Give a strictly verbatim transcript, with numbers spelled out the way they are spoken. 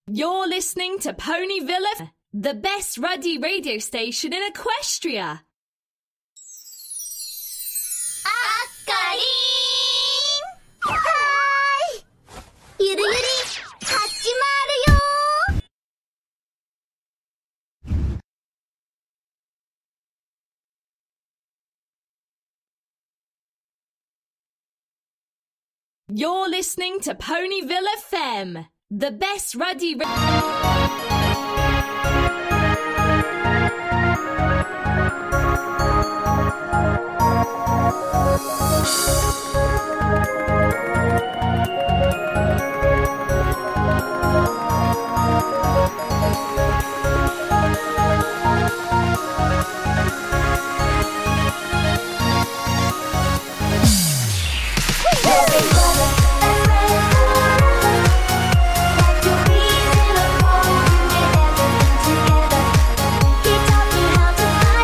You're listening to Ponyville, the best ruddy radio station in Equestria. あっかりーん。はーい。ゆるゆり、始まるよー。You're listening to Ponyville エフエム, the best ruddy radio.